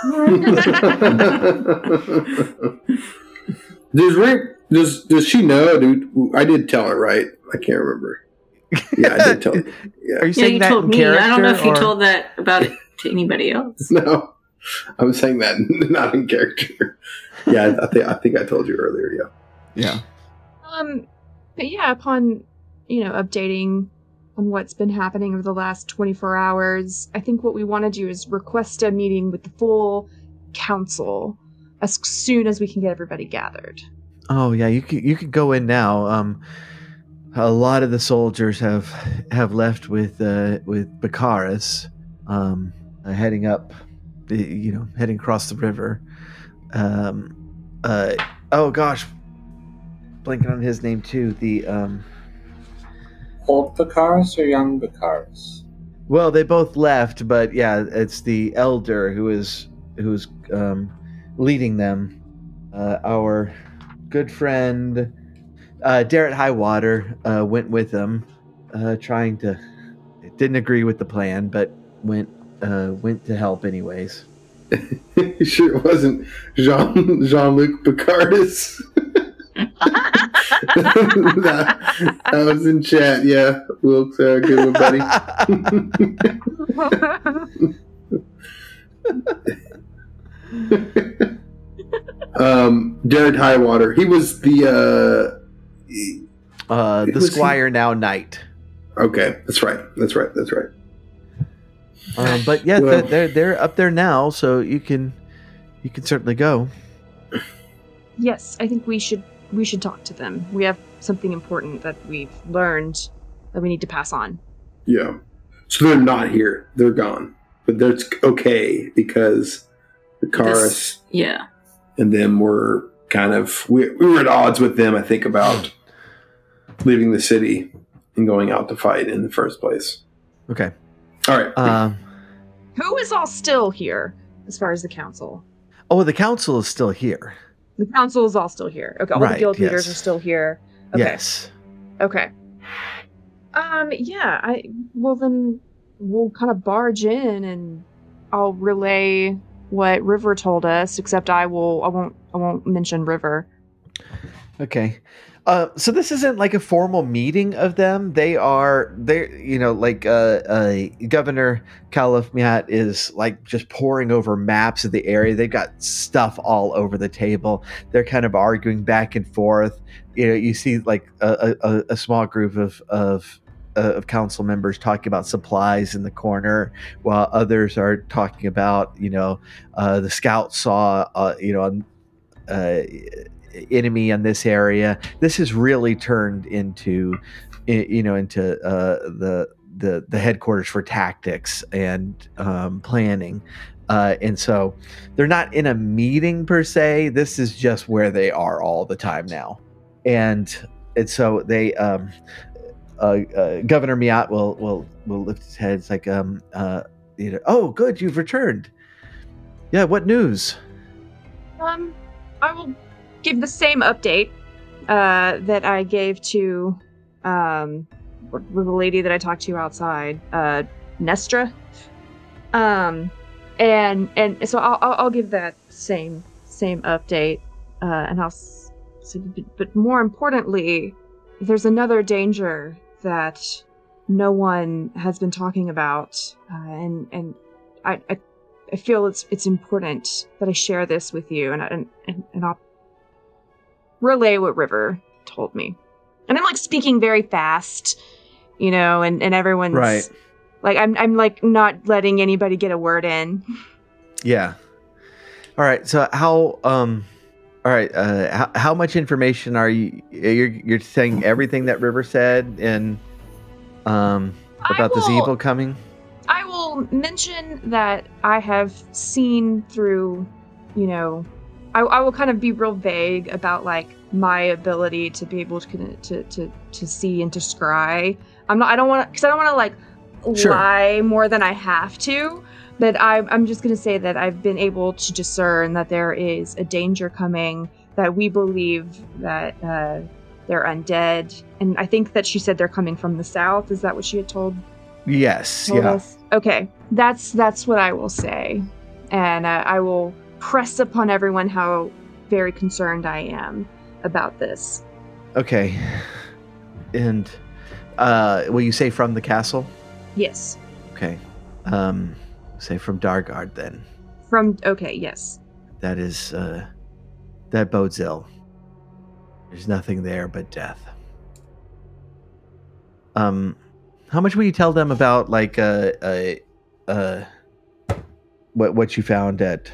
does Rick does does she know, dude? I did tell her, right? I can't remember. Yeah, I did tell her. Yeah. Are you Yeah, saying you that told in me. character? I don't know if you or- told that about it to anybody else. No, I was saying that not in character. Yeah, I, I think I think I told you earlier. Yeah. Yeah. Um, but yeah, upon, you know, updating on what's been happening over the last twenty-four hours, I think what we want to do is request a meeting with the full council as soon as we can get everybody gathered. Oh yeah, you can you can go in now. Um, a lot of the soldiers have have left with uh, with Bakaris, um, uh, heading up, the, you know, heading across the river. Um, uh, oh gosh, blanking on his name too. The um, Old Bakaris or young Bakaris? well, they both left, but yeah, it's the elder who is who is um, leading them. Uh, our good friend uh, Darrett Highwater uh, went with them, uh, trying to. Didn't agree with the plan, but went uh, went to help anyways. You sure it wasn't Jean Jean-Luc Picardus? that, that was in chat. Yeah, Wilkes, uh, good one, buddy. um, Jared Highwater. He was the uh, he, uh, the Squire he? now Knight. Okay, that's right. That's right. That's right. Um, but yeah, well, they're they're up there now, so you can you can certainly go. Yes, I think we should we should talk to them. We have something important that we've learned that we need to pass on. Yeah. So they're not here. They're gone. But that's okay because the Karis yeah. and them were kind of we we were at odds with them, I think, about leaving the city and going out to fight in the first place. Okay. All right. Um, Who is all still here as far as the council? Oh, the council is still here. The council is all still here. Okay, all right, the guild yes. leaders are still here. Okay. Yes. Okay. Um. Yeah. I. Well, then we'll kind of barge in, and I'll relay what River told us. Except I will. I won't. I won't mention River. Okay. Uh, so this isn't like a formal meeting of them. They are, they, you know, like uh, uh, Governor Caliph Miat is like just poring over maps of the area. They've got stuff all over the table. They're kind of arguing back and forth. You know, you see like a, a, a small group of of uh, of council members talking about supplies in the corner, while others are talking about, you know, uh, the scouts saw, uh, you know, uh, enemy in this area. This has really turned into, you know, into uh, the the the headquarters for tactics and um, planning, uh, and so they're not in a meeting per se. This is just where they are all the time now, and and so they. Um, uh, uh, Governor Miat will will will lift his head. It's like, um, uh, you know, oh, good, you've returned. Yeah, what news? Um, I will give the same update uh, that I gave to um, the lady that I talked to outside, uh, Nestra. Um, and and so I'll I'll give that same same update, uh, and I'll say, but more importantly, there's another danger that no one has been talking about, uh, and and I, I I feel it's it's important that I share this with you, and and and, and I'll relay what River told me. And I'm like speaking very fast, you know, and, and everyone's right. Like I'm I'm like not letting anybody get a word in. Yeah. All right. So how um all right, uh how, how much information are you you're you're saying everything that River said and um about will, this evil coming? I will mention that I have seen through, you know, I, I will kind of be real vague about like my ability to be able to to to, to see and to scry. I'm not. I don't want to because I don't want to like Sure. lie more than I have to. But I'm I'm just gonna say that I've been able to discern that there is a danger coming. That we believe that uh, they're undead, and I think that she said they're coming from the south. Is that what she had told? Yes. told yeah. us? Okay. That's that's what I will say, and uh, I will press upon everyone how very concerned I am about this. Okay. And uh, will you say from the castle? Yes. Okay. Um, say from Dargard then. From okay, yes. That is uh, that bodes ill. There's nothing there but death. Um, how much will you tell them about like uh uh uh what what you found at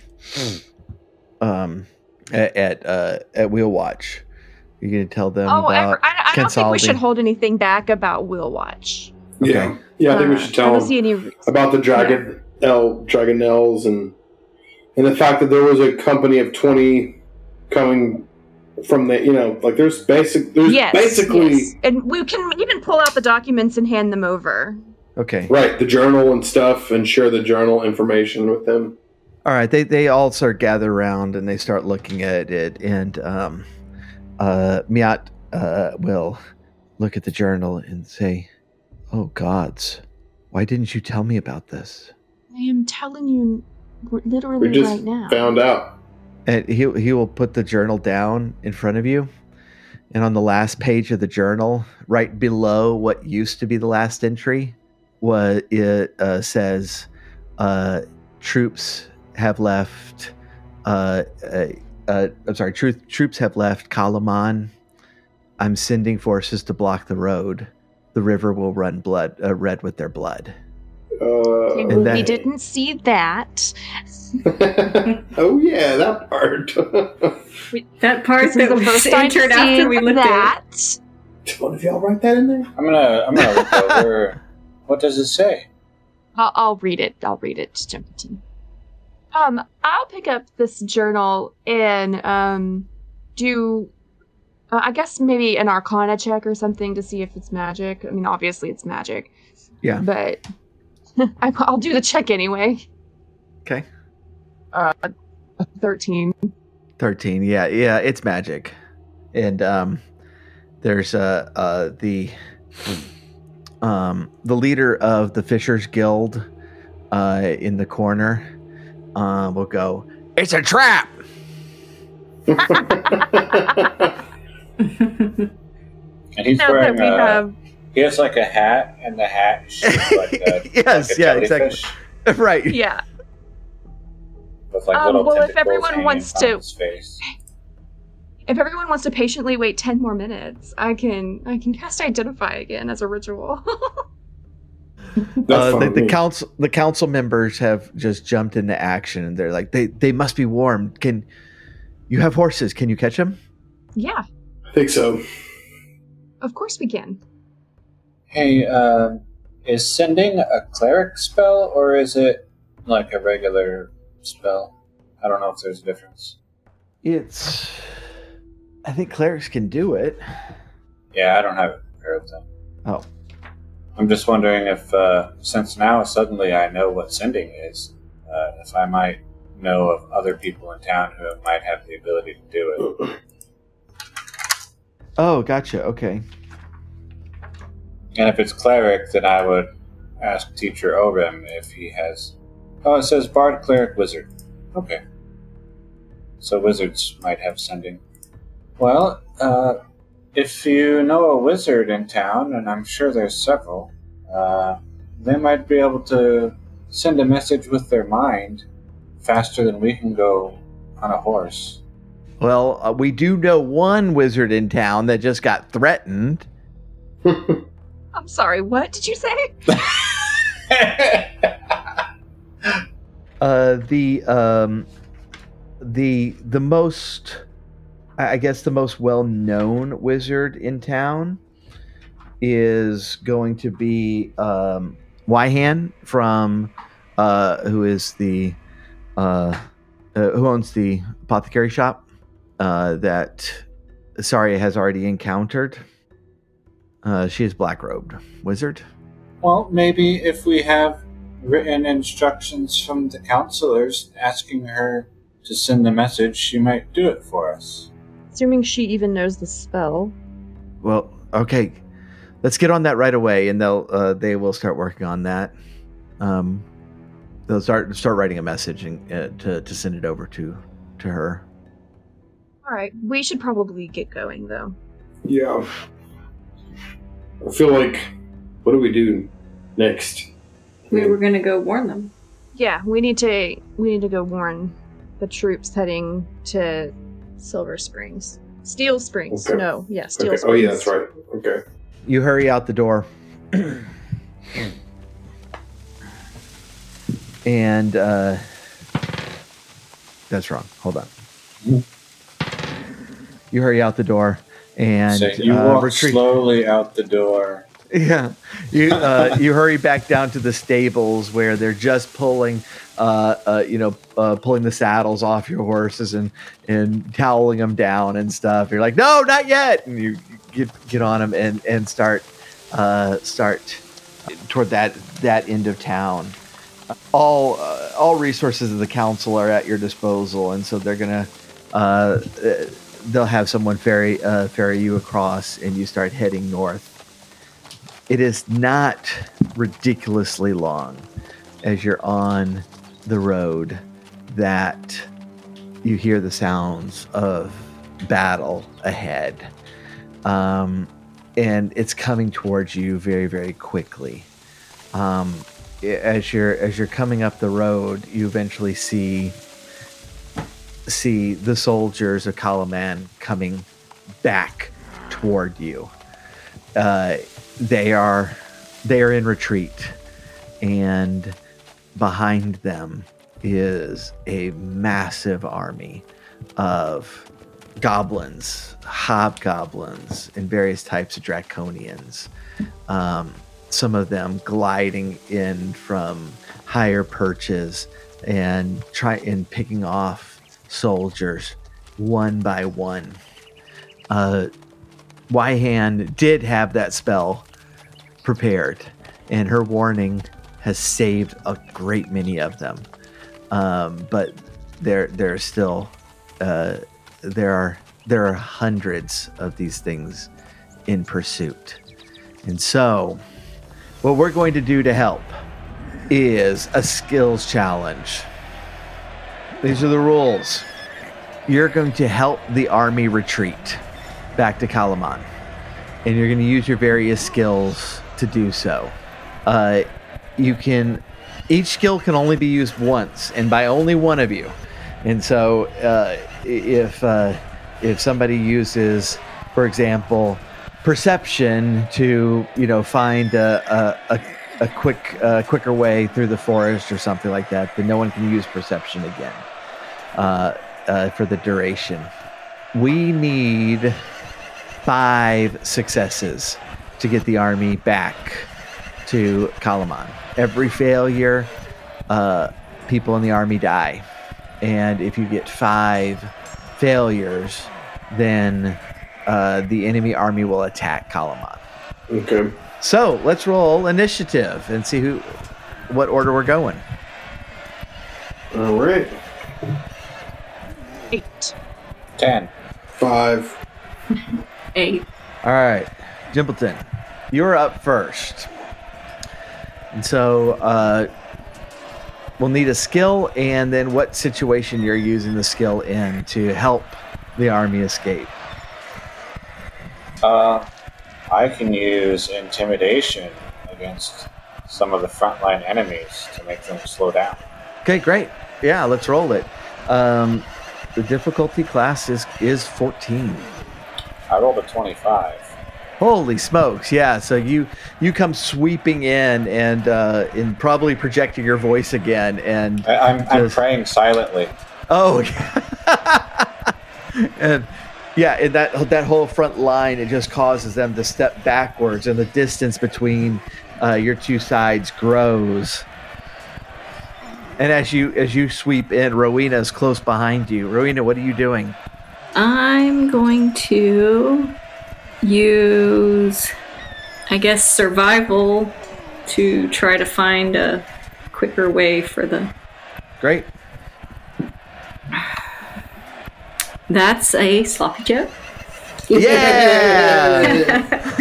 um at, at uh at Wheel Watch? You're gonna tell them Oh, about I, I don't think we should consulting? hold anything back about Wheel Watch. Yeah, Okay. yeah. I think we Uh, should I tell don't them see any reason. about the dragon L Dragonelles and and the fact that there was a company of twenty coming from the you know like there's basic there's Yes, basically yes. And we can even pull out the documents and hand them over. Okay. right the journal and stuff and share the journal information with them. All right, they they all start gather around and they start looking at it, and um, uh, Miat uh, will look at the journal and say, "Oh gods, why didn't you tell me about this?" I am telling you r- literally We just right now. found out. And he he will put the journal down in front of you, and on the last page of the journal, right below what used to be the last entry, what it uh, says, uh, "Troops have left." Uh, uh, uh, I'm sorry, truth, troops have left Kalaman. I'm sending forces to block the road. The river will run blood uh, red with their blood. Uh, Okay, well, that- we didn't see that. oh yeah, that part. That part This is that the was first time entered after we seeing looked at that. Did one of y'all write that in there? I'm gonna I'm gonna look over. What does it say? I'll, I'll read it. I'll read it, Jempleton. Um, I'll pick up this journal and um, do, uh, I guess maybe an Arcana check or something to see if it's magic. I mean, obviously it's magic. Yeah. But I, I'll do the check anyway. Okay. Uh, thirteen. Thirteen. Yeah, yeah, it's magic, and um, there's uh, uh the um the leader of the Fishers Guild, uh, in the corner, uh, will go. It's a trap. And he's Now that wearing we a. have, He has like a hat, and the hat is shaped like a, Yes, like a yeah, jellyfish exactly. Right. yeah. with like Um, little well, if tentacles everyone hanging wants from to- his face. If everyone wants to patiently wait ten more minutes, I can I can cast Identify again as a ritual. That's Uh, fine the, with the me. council the council members have just jumped into action, and they're like, they they must be warm. Can you have horses? Can you catch them? Yeah, I think so. of course we can. Hey, um, is sending a cleric spell or is it like a regular spell? I don't know if there's a difference. It's. I think clerics can do it. Yeah, I don't have it prepared then. Oh. I'm just wondering if, uh, since now suddenly I know what sending is, uh, if I might know of other people in town who might have the ability to do it. Oh, gotcha. Okay. And if it's cleric, then I would ask Teacher Orem if he has. Oh, it says Bard, Cleric, Wizard. Okay. So wizards might have sending. Well, uh, if you know a wizard in town, and I'm sure there's several, uh, they might be able to send a message with their mind faster than we can go on a horse. Well, uh, we do know one wizard in town that just got threatened. I'm sorry, what did you say? Uh, the um, the the most, I I guess, the most well-known wizard in town is going to be um, Wyhan from, uh, who is the, uh, uh, who owns the apothecary shop uh, that Saria has already encountered. Uh, she is black-robed wizard. Well, maybe if we have written instructions from the counselors asking her to send the message, she might do it for us. Assuming she even knows the spell. Well, okay, let's get on that right away, and they'll uh, they will start working on that. Um, they'll start start writing a message and uh, to to send it over to to her. All right, we should probably get going though. Yeah. I feel like, what do we do next? We were gonna go warn them. Yeah, we need to we need to go warn the troops heading to Silver Springs. Steel Springs. Okay. No, yeah, Steel Okay. Springs. Oh yeah, that's right. Okay. You hurry out the door. And uh, that's wrong. Hold on. You hurry out the door and So you uh, walk retreat. slowly out the door. Yeah, you uh, you hurry back down to the stables where they're just pulling, uh, uh, you know, uh, pulling the saddles off your horses and and toweling them down and stuff. You're like, no, not yet, and you get get on them and and start uh, start toward that that end of town. All uh, all resources of the council are at your disposal, and so they're gonna uh, they'll have someone ferry uh, ferry you across, and you start heading north. It is not ridiculously long as you're on the road that you hear the sounds of battle ahead, um, and it's coming towards you very very quickly. Um, As you're as you're coming up the road, you eventually see see the soldiers of Kalaman coming back toward you. Uh, they are they are in retreat, and behind them is a massive army of goblins, hobgoblins, and various types of draconians. Um, some of them gliding in from higher perches and try and picking off soldiers one by one. Uh, Wyhan did have that spell prepared, and her warning has saved a great many of them. Um, but there, there are still uh, there are there are hundreds of these things in pursuit, and so. What we're going to do to help is a skills challenge. These are the rules. You're going to help the army retreat back to Kalaman, and you're going to use your various skills to do so. Uh, you can, each skill can only be used once, and by only one of you. And so, uh, if uh, if somebody uses, for example, perception to, you know, find a a, a, a quick uh, quicker way through the forest or something like that, then no one can use perception again uh, uh, for the duration. We need five successes to get the army back to Kalaman. Every failure, uh, people in the army die, and if you get five failures, then Uh, the enemy army will attack Kalaman. Okay. So let's roll initiative and see who, what order we're going. All right. Eight. Ten. Five. Eight. All right, Jimpleton, you're up first. And so uh, we'll need a skill, and then what situation you're using the skill in to help the army escape. Uh, I can use intimidation against some of the frontline enemies to make them slow down. Okay, great. Yeah, let's roll it. Um, the difficulty class is is fourteen. I rolled a twenty-five. Holy smokes! Yeah, so you you come sweeping in and uh, and probably projecting your voice again, and I, I'm, I'm just- praying silently. oh, and yeah, and that that whole front line, it just causes them to step backwards, and the distance between uh, your two sides grows. And as you as you sweep in, Rowena is close behind you. Rowena, what are you doing? I'm going to use, I guess, survival to try to find a quicker way for the... Great. That's a sloppy joke. Yeah!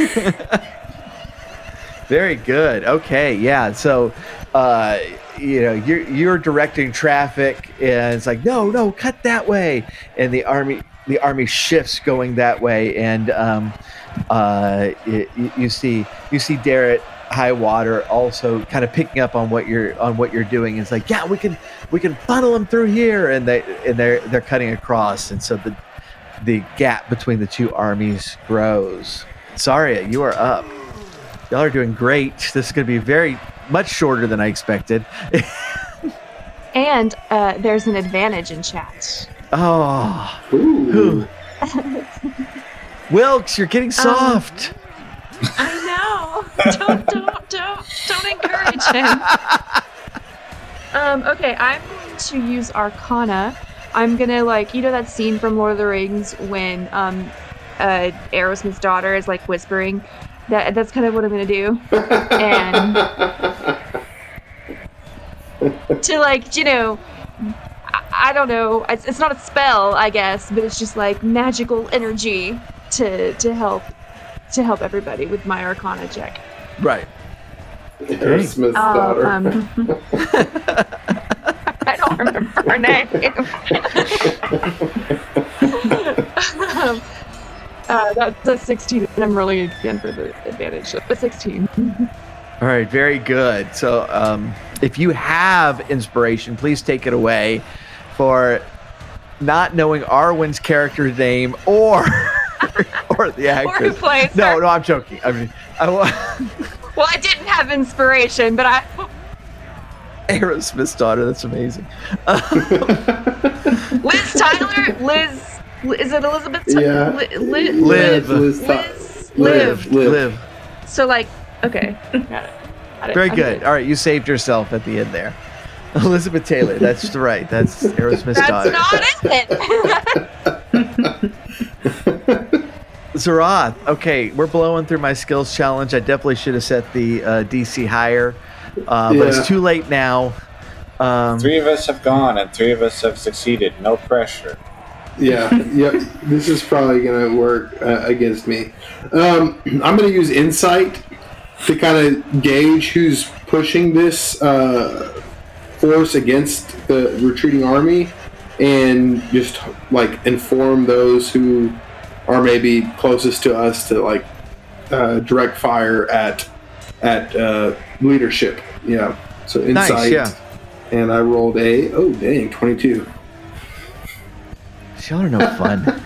Very good. Okay, yeah. So, uh, you know, you're you're directing traffic, and it's like, no, no, cut that way, and the army the army shifts going that way, and um, uh, it, you see you see Darrett Highwater also kind of picking up on what you're on what you're doing. It's like, yeah, we can we can funnel them through here, and they and they're they're cutting across, and so the the gap between the two armies grows. Saria, you are up. Y'all are doing great. This is going to be very much shorter than I expected. And uh, there's an advantage in chat. Oh. Ooh. Wilkes, you're getting soft. Um, I know. Don't, don't, don't, don't encourage him. Um, okay, I'm going to use Arcana. I'm gonna, like, you know that scene from Lord of the Rings when um, uh, Aerosmith's daughter is, like, whispering? That That's kind of what I'm gonna do. And to, like, you know, I, I don't know, it's, it's not a spell, I guess, but it's just, like, magical energy to to help to help everybody with my Arcana check. Right. Aerosmith's Uh, daughter. um, I don't remember her name. um, uh, that's a sixteen, and I'm rolling again for the advantage. But sixteen. All right, very good. So um, if you have inspiration, please take it away for not knowing Arwen's character name or or the actress. Or who plays no, her. no, I'm joking. I mean, I want Well, I didn't have inspiration, but I. Aerosmith's daughter. That's amazing. Liz Tyler? Liz. Is it Elizabeth? Ty- Yeah. Li- Li- Liv. Liz, Liz. Liv. Liv. Liv. Liv. So, like, okay. Got it. Got it. Very I'm good. All right, you saved yourself at the end there. Elizabeth Taylor. That's right. That's Aerosmith's That's daughter. not it. Zarath, okay, we're blowing through my skills challenge. I definitely should have set the uh, D C higher, uh, but Yeah. it's too late now. Um, Three of us have gone, and three of us have succeeded. No pressure. Yeah, yep. This is probably going to work uh, against me. Um, I'm going to use insight to kind of gauge who's pushing this uh, force against the retreating army, and just like inform those who are maybe closest to us to like uh, direct fire at at uh, leadership. Yeah. So insight. Nice, yeah. And I rolled a oh dang twenty-two. Y'all are no fun.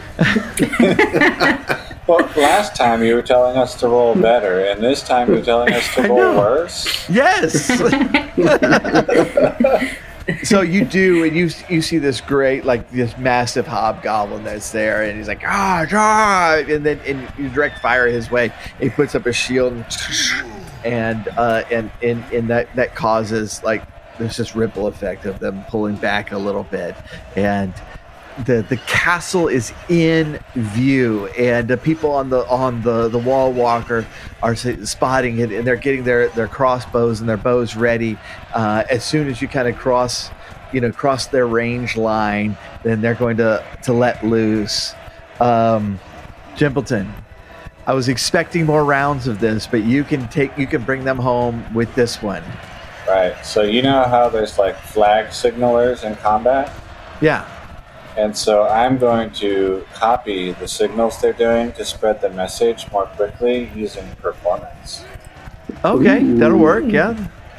Well, last time you were telling us to roll better, and this time you're telling us to I roll know. worse. Yes. So you do, and you you see this great, like this massive hobgoblin that's there, and he's like, ah, ah, and then and you direct fire his way. He puts up a shield, and and uh, and and and that that causes like there's this ripple effect of them pulling back a little bit, and the the castle is in view, and the people on the on the the wall walker are s- spotting it, and they're getting their their crossbows and their bows ready. Uh, as soon as you kind of cross, you know, cross their range line, then they're going to to let loose. Um, Jimpleton, I was expecting more rounds of this, but you can take you can bring them home with this one. Right. So you know how there's like flag signalers in combat? Yeah. And so I'm going to copy the signals they're doing to spread the message more quickly using performance. Okay, Ooh. that'll work. Yeah.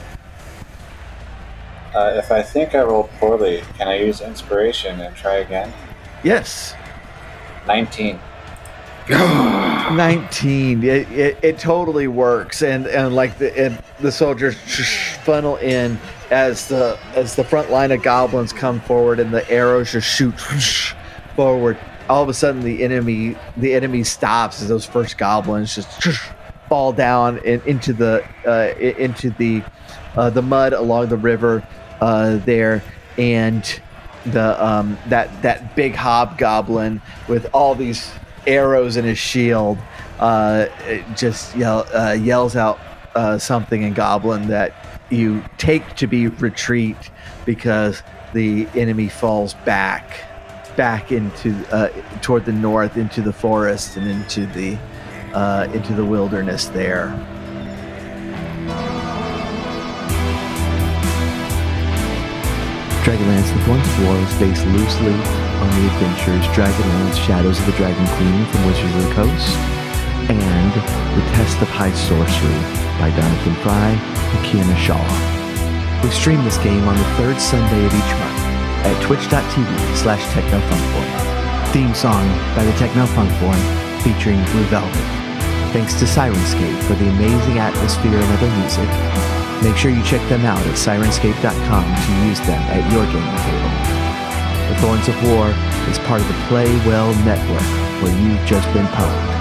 Uh, if I think I rolled poorly, can I use inspiration and try again? Yes. nineteen. nineteen. It, it, it totally works, and and like the and the soldiers funnel in as the as the front line of goblins come forward, and the arrows just shoot forward. All of a sudden, the enemy the enemy stops as those first goblins just fall down in, into the uh, into the uh, the mud along the river uh, there, and the um, that that big hobgoblin with all these arrows in his shield uh, it just yell, uh, yells out uh, something in Goblin that you take to be retreat, because the enemy falls back back into uh, toward the north, into the forest and into the uh, into the wilderness there. Dragonlance The Thorns of War is based loosely on the adventures Dragonlance Shadows of the Dragon Queen from Wizards of the Coast and The Test of High Sorcery by Jonathan Fry and Kiana Shaw. We stream this game on the third Sunday of each month at twitch.tv slash technofunport. Theme song by the Techno Funk Boy featuring Blue Velvet. Thanks to Sirenscape for the amazing atmosphere and other music. Make sure you check them out at Sirenscape dot com to use them at your gaming table. The Thorns of War is part of the Play Well Network, where you've just been pwned.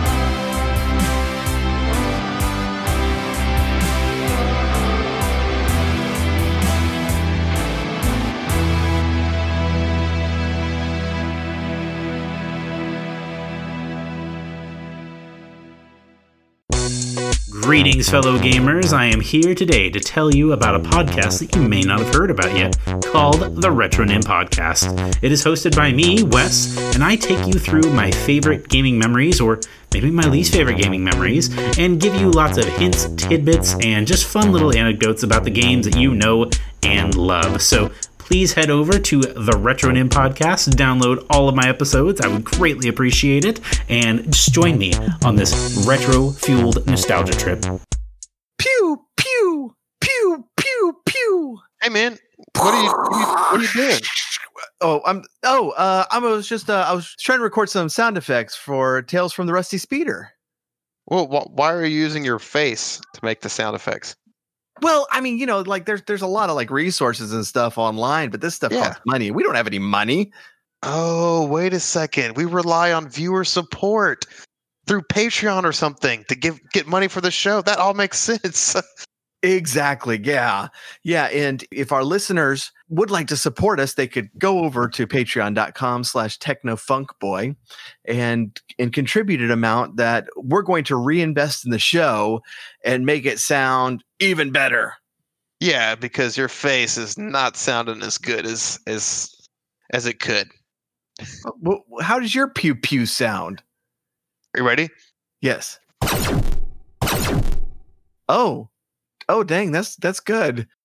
Greetings, fellow gamers. I am here today to tell you about a podcast that you may not have heard about yet, called the Retro Nim Podcast. It is hosted by me, Wes, and I take you through my favorite gaming memories, or maybe my least favorite gaming memories, and give you lots of hints, tidbits, and just fun little anecdotes about the games that you know and love. So please head over to the Retro Nim Podcast, download all of my episodes. I would greatly appreciate it. And just join me on this retro-fueled nostalgia trip. Pew, pew, pew, pew, pew. Hey, man, what are you, what are you doing? Oh, I'm. Oh, uh, I was just. Uh, I was trying to record some sound effects for Tales from the Rusty Speeder. Well, wh- why are you using your face to make the sound effects? Well, I mean, you know, like there's there's a lot of like resources and stuff online, but this stuff Yeah. costs money. We don't have any money. Oh, wait a second. We rely on viewer support through Patreon or something to give get money for the show. That all makes sense. Exactly. Yeah. Yeah. And if our listeners would like to support us, they could go over to patreon.com slash technofunkboy and and contribute an amount that we're going to reinvest in the show and make it sound even better. Yeah, because your face is not sounding as good as as as it could. Well, how does your pew pew sound? Are you ready? Yes. Oh. Oh, dang. That's that's good.